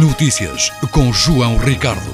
Notícias com João Ricardo.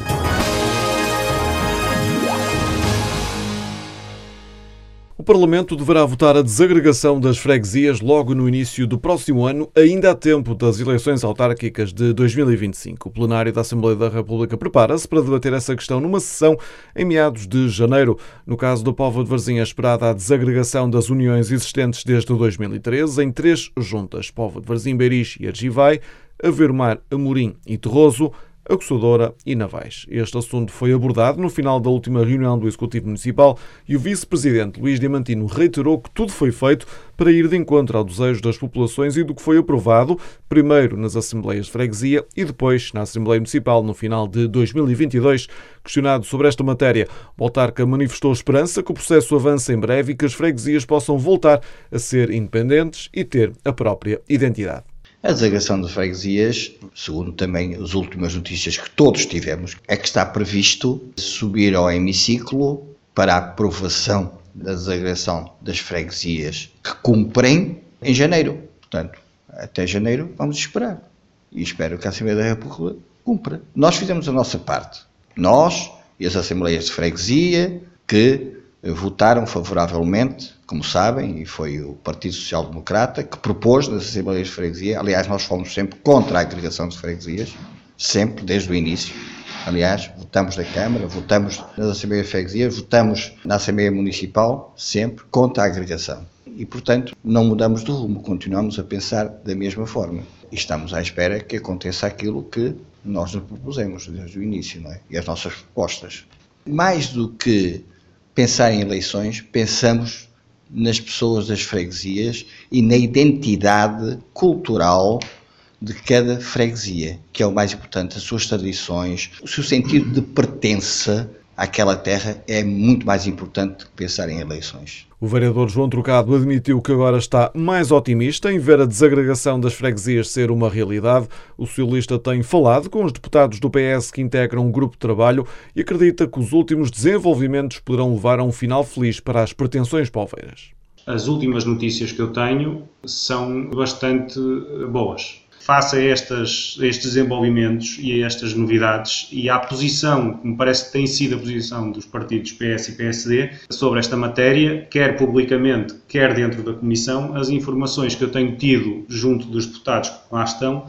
O Parlamento deverá votar a desagregação das freguesias logo no início do próximo ano, ainda há tempo das eleições autárquicas de 2025. O plenário da Assembleia da República prepara-se para debater essa questão numa sessão em meados de janeiro. No caso do Póvoa de Varzim, é esperada a desagregação das uniões existentes desde 2013 em 3 juntas: Póvoa de Varzim, Beirixe e Argivai, Aveiro-Mar, Amorim e Terroso, a Coçadora e Navais. Este assunto foi abordado no final da última reunião do Executivo Municipal e o Vice-Presidente Luís Diamantino reiterou que tudo foi feito para ir de encontro ao desejo das populações e do que foi aprovado, primeiro nas Assembleias de Freguesia e depois na Assembleia Municipal no final de 2022. Questionado sobre esta matéria, o autarca manifestou esperança que o processo avance em breve e que as freguesias possam voltar a ser independentes e ter a própria identidade. A desagregação de freguesias, segundo também as últimas notícias que todos tivemos, é que está previsto subir ao hemiciclo para a aprovação da desagregação das freguesias que cumprem em janeiro. Portanto, até janeiro vamos esperar. E espero que a Assembleia da República cumpra. Nós fizemos a nossa parte. Nós e as Assembleias de Freguesia que votaram favoravelmente, como sabem, e foi o Partido Social Democrata que propôs nas Assembleias de Freguesia. Aliás, nós fomos sempre contra a agregação de freguesias, sempre, desde o início. Aliás, votamos na Câmara, votamos nas Assembleias de Freguesia, votamos na Assembleia Municipal, sempre contra a agregação. E, portanto, não mudamos de rumo, continuamos a pensar da mesma forma. E estamos à espera que aconteça aquilo que nós nos propusemos desde o início, não é? E as nossas propostas. Mais do que pensar em eleições, pensamos nas pessoas das freguesias e na identidade cultural de cada freguesia, que é o mais importante, as suas tradições, o seu sentido de pertença àquela terra é muito mais importante do que pensar em eleições. O vereador João Trocado admitiu que agora está mais otimista em ver a desagregação das freguesias ser uma realidade. O socialista tem falado com os deputados do PS que integram um grupo de trabalho e acredita que os últimos desenvolvimentos poderão levar a um final feliz para as pretensões poveiras. As últimas notícias que eu tenho são bastante boas. Face a estes desenvolvimentos e a estas novidades e à posição, que me parece que tem sido a posição dos partidos PS e PSD sobre esta matéria, quer publicamente, quer dentro da Comissão, as informações que eu tenho tido junto dos deputados que lá estão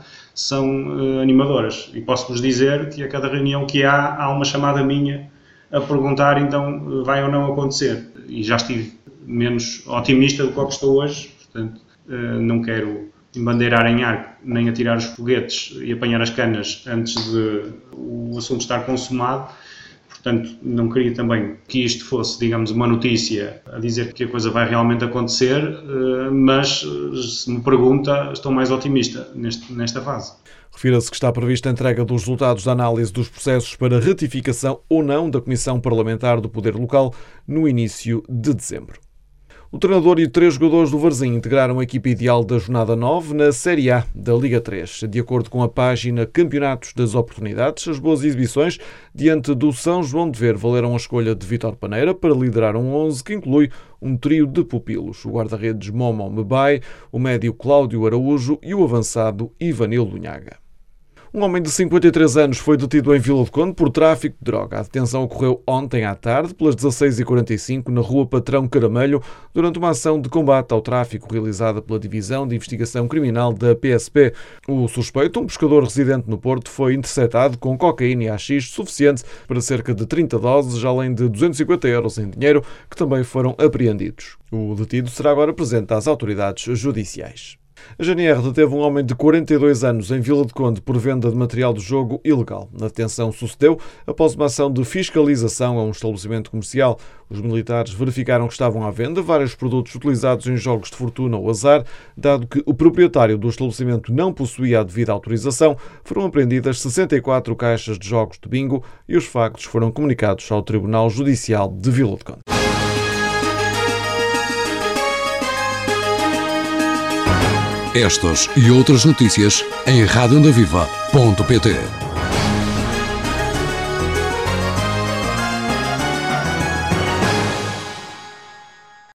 são animadoras. E posso-vos dizer que a cada reunião que há uma chamada minha a perguntar então vai ou não acontecer. E já estive menos otimista do que estou hoje, portanto não quero embandeirar em arco, nem atirar os foguetes e apanhar as canas antes de o assunto estar consumado. Portanto, não queria também que isto fosse, digamos, uma notícia a dizer que a coisa vai realmente acontecer, mas, se me pergunta, estou mais otimista nesta fase. Refira-se que está prevista a entrega dos resultados da análise dos processos para ratificação ou não da Comissão Parlamentar do Poder Local no início de dezembro. O treinador e 3 jogadores do Varzim integraram a equipa ideal da jornada 9 na Série A da Liga 3. De acordo com a página Campeonatos das Oportunidades, as boas exibições diante do São João de Ver valeram a escolha de Vítor Paneira para liderar um 11 que inclui um trio de pupilos: o guarda-redes Momo Mebai, o médio Cláudio Araújo e o avançado Ivanildo Nhanga. Um homem de 53 anos foi detido em Vila do Conde por tráfico de droga. A detenção ocorreu ontem à tarde, pelas 16h45, na rua Patrão Caramelho, durante uma ação de combate ao tráfico realizada pela Divisão de Investigação Criminal da PSP. O suspeito, um pescador residente no Porto, foi interceptado com cocaína e haxixe suficiente para cerca de 30 doses, além de 250 euros em dinheiro, que também foram apreendidos. O detido será agora presente às autoridades judiciais. A GNR deteve um homem de 42 anos em Vila do Conde por venda de material de jogo ilegal. A detenção sucedeu após uma ação de fiscalização a um estabelecimento comercial. Os militares verificaram que estavam à venda vários produtos utilizados em jogos de fortuna ou azar. Dado que o proprietário do estabelecimento não possuía a devida autorização, foram apreendidas 64 caixas de jogos de bingo e os factos foram comunicados ao Tribunal Judicial de Vila do Conde. Estas e outras notícias em radioondaviva.pt.